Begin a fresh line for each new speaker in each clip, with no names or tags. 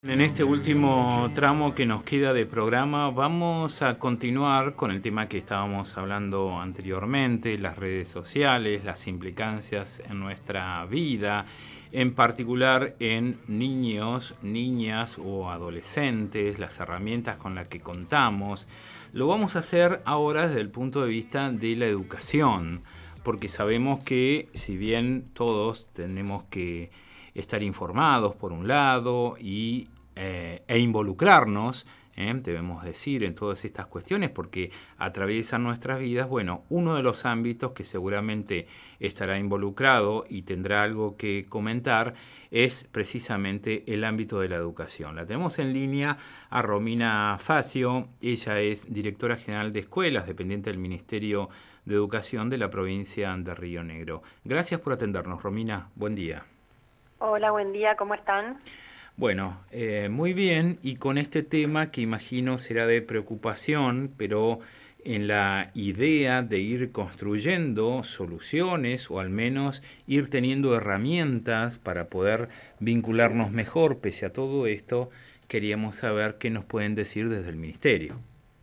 En este último tramo que nos queda de programa vamos a continuar con el tema que estábamos hablando anteriormente, las redes sociales, las implicancias en nuestra vida, en particular en niños, niñas o adolescentes, las herramientas con las que contamos. Lo vamos a hacer ahora desde el punto de vista de la educación, porque sabemos que si bien todos tenemos que estar informados por un lado e involucrarnos, debemos decir, en todas estas cuestiones porque atraviesan nuestras vidas. Bueno, uno de los ámbitos que seguramente estará involucrado y tendrá algo que comentar es precisamente el ámbito de la educación. La tenemos en línea a Romina Facio. Ella es directora general de escuelas, dependiente del Ministerio de Educación de la provincia de Río Negro. Gracias por atendernos, Romina. Buen día.
Hola, buen día, ¿cómo están?
Bueno, muy bien, y con este tema que imagino será de preocupación, pero en la idea de ir construyendo soluciones o al menos ir teniendo herramientas para poder vincularnos mejor pese a todo esto, queríamos saber qué nos pueden decir desde el Ministerio.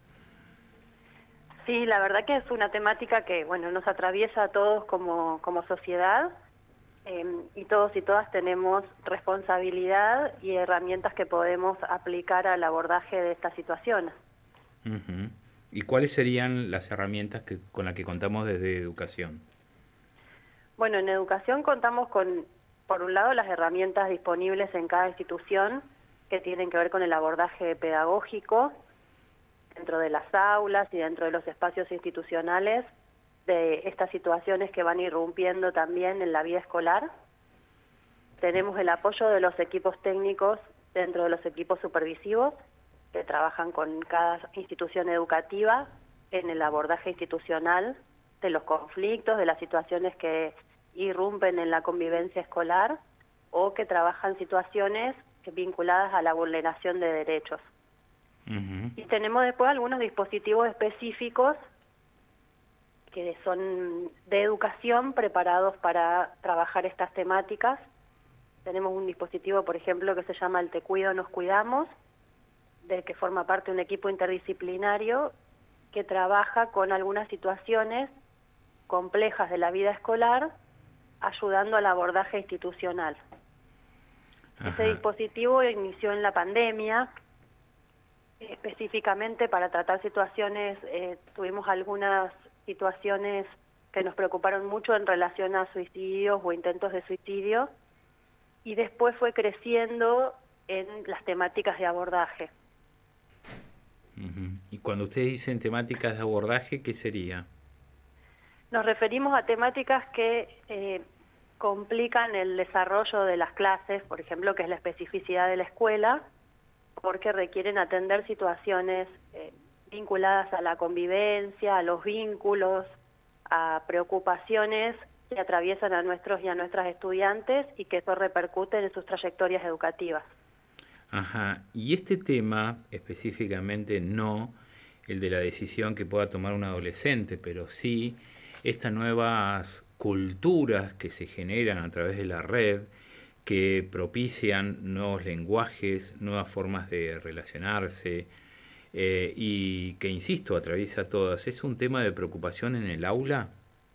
Sí, la verdad que es una temática que, bueno, nos atraviesa a todos como sociedad y todos y todas tenemos responsabilidad y herramientas que podemos aplicar al abordaje de esta situación.
Ujú. ¿Y cuáles serían las herramientas con las que contamos desde educación?
Bueno, en educación contamos con, por un lado, las herramientas disponibles en cada institución que tienen que ver con el abordaje pedagógico dentro de las aulas y dentro de los espacios institucionales de estas situaciones que van irrumpiendo también en la vida escolar. Tenemos el apoyo de los equipos técnicos dentro de los equipos supervisivos que trabajan con cada institución educativa en el abordaje institucional de los conflictos, de las situaciones que irrumpen en la convivencia escolar o que trabajan situaciones vinculadas a la vulneración de derechos.
Ujú.
Y tenemos después algunos dispositivos específicos que son de educación preparados para trabajar estas temáticas. Tenemos un dispositivo, por ejemplo, que se llama el Te Cuido, Nos Cuidamos, del que forma parte un equipo interdisciplinario que trabaja con algunas situaciones complejas de la vida escolar, ayudando al abordaje institucional. Este
Ajá.
dispositivo inició en la pandemia, específicamente para tratar situaciones, tuvimos algunas situaciones que nos preocuparon mucho en relación a suicidios o intentos de suicidio, y después fue creciendo en las temáticas de abordaje.
Ujú. Y cuando ustedes dicen temáticas de abordaje, ¿qué sería?
Nos referimos a temáticas que complican el desarrollo de las clases, por ejemplo, que es la especificidad de la escuela, porque requieren atender situaciones vinculadas a la convivencia, a los vínculos, a preocupaciones que atraviesan a nuestros y a nuestras estudiantes y que eso repercute en sus trayectorias educativas.
Ajá, y este tema específicamente no el de la decisión que pueda tomar un adolescente, pero sí estas nuevas culturas que se generan a través de la red, que propician nuevos lenguajes, nuevas formas de relacionarse, y que, insisto, atraviesa todas. ¿Es un tema de preocupación en el aula?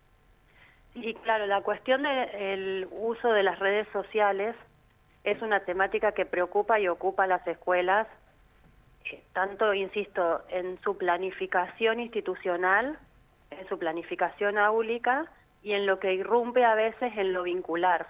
Y claro, la cuestión del uso de las redes sociales es una temática que preocupa y ocupa a las escuelas, tanto, insisto, en su planificación institucional, en su planificación áulica y en lo que irrumpe a veces en lo vincular.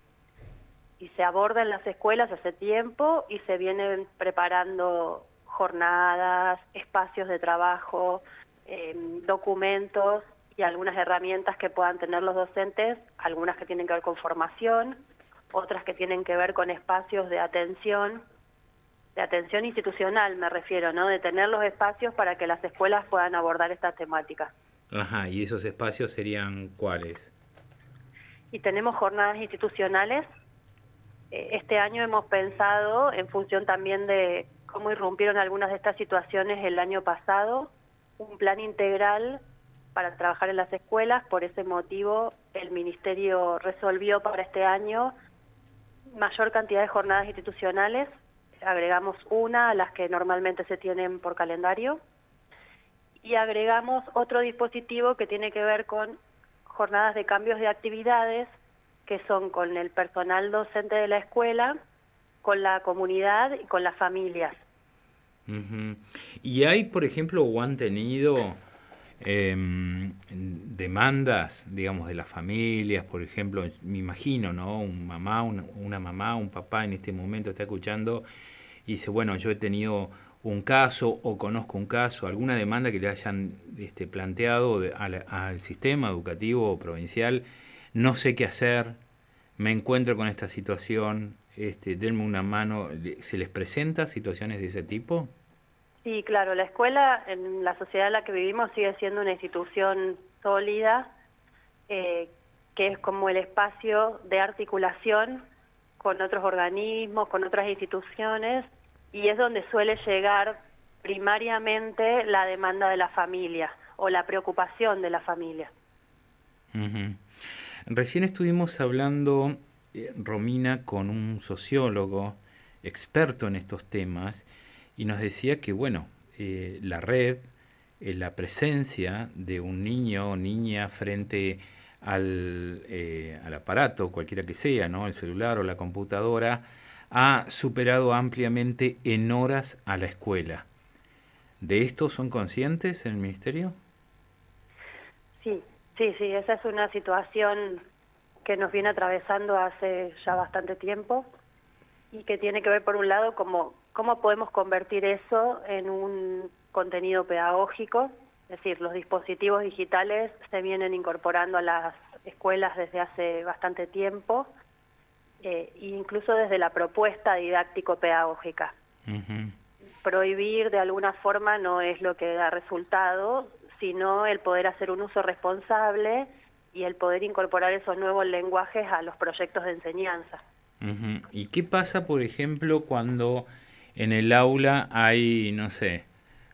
Y se aborda en las escuelas hace tiempo y se vienen preparando jornadas, espacios de trabajo, documentos y algunas herramientas que puedan tener los docentes, algunas que tienen que ver con formación, otras que tienen que ver con espacios de atención institucional me refiero, ¿no? De tener los espacios para que las escuelas puedan abordar estas temáticas.
Ajá, ¿y esos espacios serían cuáles?
Y tenemos jornadas institucionales. Este año hemos pensado, en función también de cómo irrumpieron algunas de estas situaciones el año pasado, un plan integral para trabajar en las escuelas. Por ese motivo, el Ministerio resolvió para este año mayor cantidad de jornadas institucionales, agregamos una a las que normalmente se tienen por calendario y agregamos otro dispositivo que tiene que ver con jornadas de cambios de actividades que son con el personal docente de la escuela, con la comunidad y con las familias.
Ujú. Y hay, por ejemplo, o han tenido demandas, digamos, de las familias, por ejemplo, me imagino, ¿no? Una mamá, un papá en este momento está escuchando y dice, bueno, yo he tenido un caso o conozco un caso, alguna demanda que le hayan planteado al sistema educativo provincial, no sé qué hacer, me encuentro con esta situación, denme una mano. ¿Se les presenta situaciones de ese tipo?
Sí, claro, la escuela en la sociedad en la que vivimos sigue siendo una institución sólida, que es como el espacio de articulación con otros organismos, con otras instituciones, y es donde suele llegar primariamente la demanda de la familia o la preocupación de la familia.
Ujú. Recién estuvimos hablando, Romina, con un sociólogo experto en estos temas y nos decía que, bueno, la red, la presencia de un niño o niña frente al aparato, cualquiera que sea, ¿no? El celular o la computadora, ha superado ampliamente en horas a la escuela. ¿De esto son conscientes en el ministerio?
Sí, sí, esa es una situación que nos viene atravesando hace ya bastante tiempo y que tiene que ver, por un lado, cómo podemos convertir eso en un contenido pedagógico, es decir, los dispositivos digitales se vienen incorporando a las escuelas desde hace bastante tiempo, incluso desde la propuesta didáctico-pedagógica.
Ujú.
Prohibir de alguna forma no es lo que da resultado, sino el poder hacer un uso responsable y el poder incorporar esos nuevos lenguajes a los proyectos de enseñanza.
Ujú. ¿Y qué pasa, por ejemplo, cuando en el aula hay, no sé,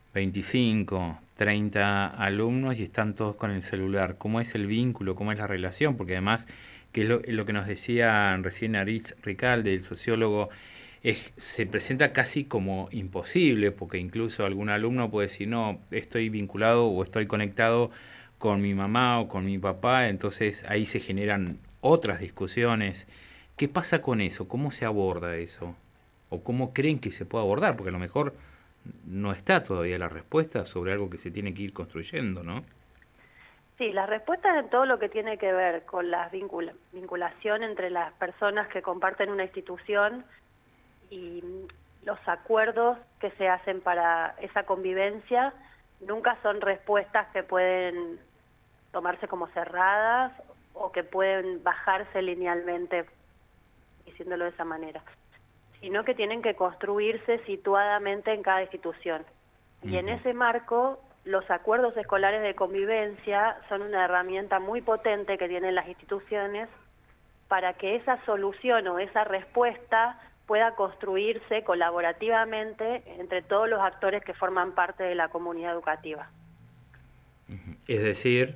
25, 30 alumnos y están todos con el celular? ¿Cómo es el vínculo? ¿Cómo es la relación? Porque además, que es lo que nos decía recién Aritz Ricalde, el sociólogo, se presenta casi como imposible, porque incluso algún alumno puede decir, no, estoy vinculado o estoy conectado con mi mamá o con mi papá, entonces ahí se generan otras discusiones. ¿Qué pasa con eso? ¿Cómo se aborda eso? ¿O cómo creen que se puede abordar? Porque a lo mejor no está todavía la respuesta sobre algo que se tiene que ir construyendo, ¿no?
Sí, las respuestas en todo lo que tiene que ver con la vinculación entre las personas que comparten una institución y los acuerdos que se hacen para esa convivencia nunca son respuestas que pueden tomarse como cerradas o que pueden bajarse linealmente, diciéndolo de esa manera, sino que tienen que construirse situadamente en cada institución. Y en
Ujú.
ese marco, los acuerdos escolares de convivencia son una herramienta muy potente que tienen las instituciones para que esa solución o esa respuesta pueda construirse colaborativamente entre todos los actores que forman parte de la comunidad educativa.
Es decir,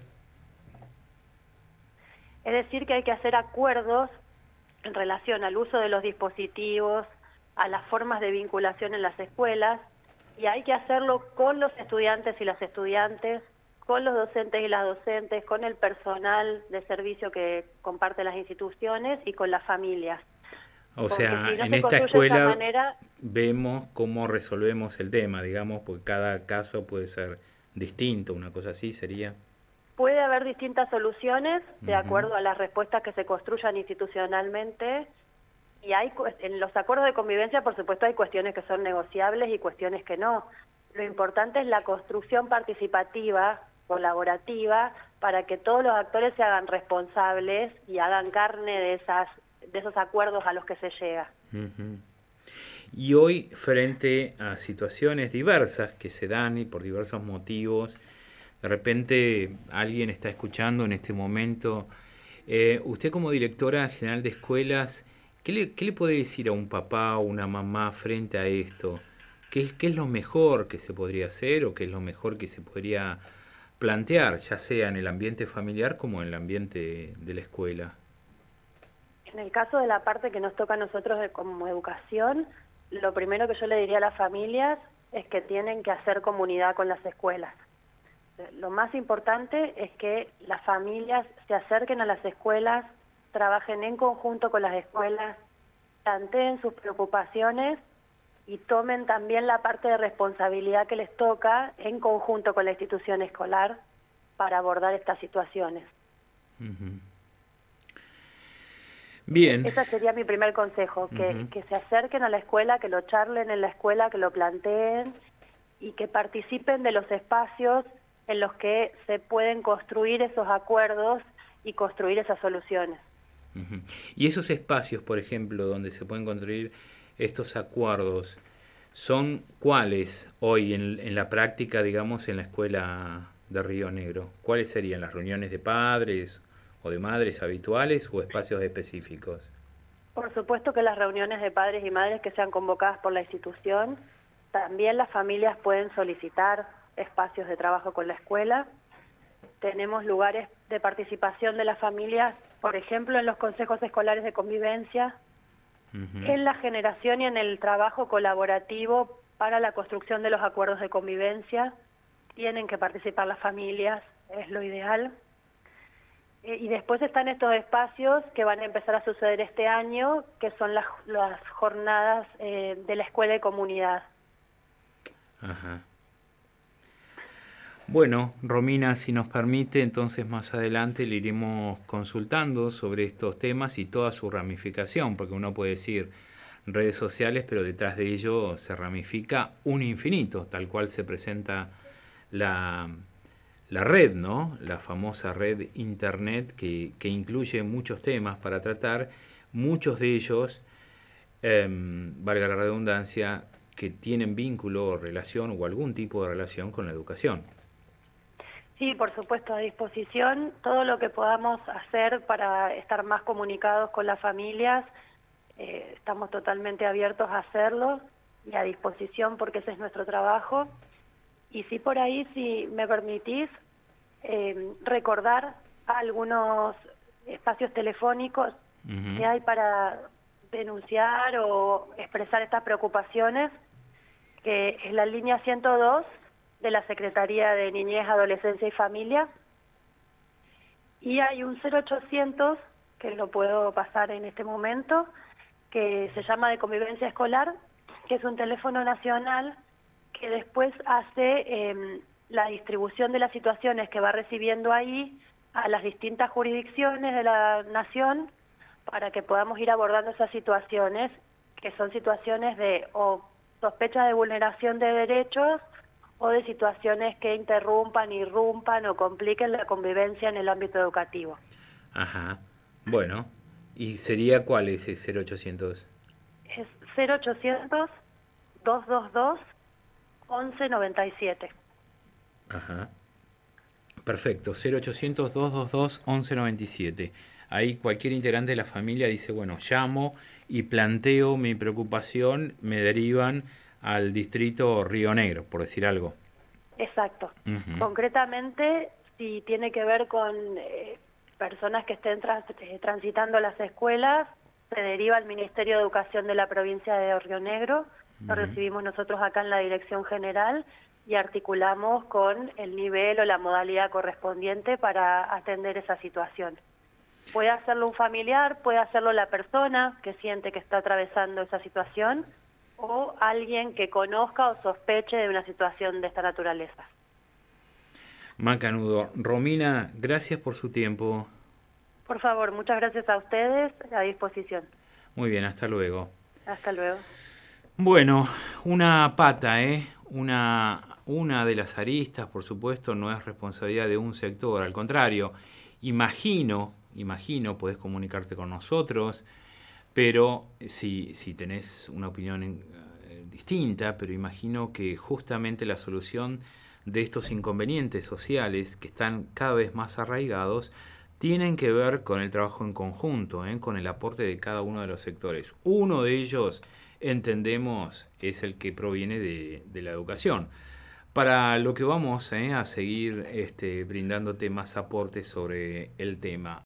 Es decir, que hay que hacer acuerdos en relación al uso de los dispositivos, a las formas de vinculación en las escuelas, y hay que hacerlo con los estudiantes y las estudiantes, con los docentes y las docentes, con el personal de servicio que comparte las instituciones y con las familias.
o
Porque
sea,
si no
en
se
esta
construye de esa
escuela
manera,
vemos cómo resolvemos el tema, digamos, porque cada caso puede ser distinto, una cosa así sería.
puede haber distintas soluciones de
Ujú.
acuerdo a las respuestas que se construyan institucionalmente. Y en los acuerdos de convivencia, por supuesto, hay cuestiones que son negociables y cuestiones que no. Lo importante es la construcción participativa, colaborativa, para que todos los actores se hagan responsables y hagan carne de esos acuerdos a los que se llega.
Ujú. Y hoy, frente a situaciones diversas que se dan y por diversos motivos, de repente alguien está escuchando en este momento. Usted como directora general de escuelas, ¿qué le puede decir a un papá o una mamá frente a esto? ¿Qué es lo mejor que se podría hacer o qué es lo mejor que se podría plantear, ya sea en el ambiente familiar como en el ambiente de la escuela?
En el caso de la parte que nos toca a nosotros como educación, lo primero que yo le diría a las familias es que tienen que hacer comunidad con las escuelas. Lo más importante es que las familias se acerquen a las escuelas, trabajen en conjunto con las escuelas, planteen sus preocupaciones y tomen también la parte de responsabilidad que les toca en conjunto con la institución escolar para abordar estas situaciones.
Uh-huh. Bien.
Ese sería mi primer consejo, que se acerquen a la escuela, que lo charlen en la escuela, que lo planteen y que participen de los espacios en los que se pueden construir esos acuerdos y construir esas soluciones.
Uh-huh. Y esos espacios, por ejemplo, donde se pueden construir estos acuerdos, ¿son cuáles hoy en la práctica, digamos, en la escuela de Río Negro? ¿Cuáles serían las reuniones de padres o de madres habituales o espacios específicos?
Por supuesto que las reuniones de padres y madres que sean convocadas por la institución, también las familias pueden solicitar espacios de trabajo con la escuela. Tenemos lugares de participación de las familias, por ejemplo, en los consejos escolares de convivencia, en la generación y en el trabajo colaborativo para la construcción de los acuerdos de convivencia. Tienen que participar las familias, es lo ideal. Y después están estos espacios que van a empezar a suceder este año, que son las jornadas de la escuela de comunidad.
Ajá. Bueno, Romina, si nos permite, entonces más adelante le iremos consultando sobre estos temas y toda su ramificación, porque uno puede decir redes sociales, pero detrás de ello se ramifica un infinito, tal cual se presenta la red, ¿no? La famosa red internet que incluye muchos temas para tratar, muchos de ellos, valga la redundancia, que tienen vínculo o relación o algún tipo de relación con la educación.
Sí, por supuesto, a disposición. Todo lo que podamos hacer para estar más comunicados con las familias, estamos totalmente abiertos a hacerlo y a disposición porque ese es nuestro trabajo. Y sí, por ahí, si me permitís, recordar algunos espacios telefónicos que hay para denunciar o expresar estas preocupaciones, que es la línea 102 de la Secretaría de Niñez, Adolescencia y Familia, y hay un 0800, que lo puedo pasar en este momento, que se llama de convivencia escolar, que es un teléfono nacional que después hace la distribución de las situaciones que va recibiendo ahí a las distintas jurisdicciones de la nación para que podamos ir abordando esas situaciones, que son situaciones de o sospecha de vulneración de derechos o de situaciones que interrumpan, irrumpan o compliquen la convivencia en el ámbito educativo.
Ajá. Bueno, ¿y sería cuál ese 0800?
Es 0800-222-1197.
Ajá. Perfecto, 0800-222-1197. Ahí cualquier integrante de la familia dice, bueno, llamo y planteo mi preocupación, me derivan al distrito Río Negro, por decir algo.
Exacto. Concretamente, si tiene que ver con personas que estén transitando las escuelas, se deriva al Ministerio de Educación de la provincia de Río Negro. Lo recibimos nosotros acá en la Dirección General y articulamos con el nivel o la modalidad correspondiente para atender esa situación. Puede hacerlo un familiar, puede hacerlo la persona que siente que está atravesando esa situación o alguien que conozca o sospeche de una situación de esta naturaleza.
Macanudo. Romina, gracias por su tiempo.
Por favor, muchas gracias a ustedes, a disposición.
Muy bien, hasta luego.
Hasta luego.
Bueno, una pata, una de las aristas, por supuesto, no es responsabilidad de un sector, al contrario, imagino, podés comunicarte con nosotros, pero si tenés una opinión distinta, pero imagino que justamente la solución de estos inconvenientes sociales que están cada vez más arraigados tienen que ver con el trabajo en conjunto, con el aporte de cada uno de los sectores. Uno de ellos, entendemos, es el que proviene de la educación. Para lo que vamos a seguir brindándote más aportes sobre el tema.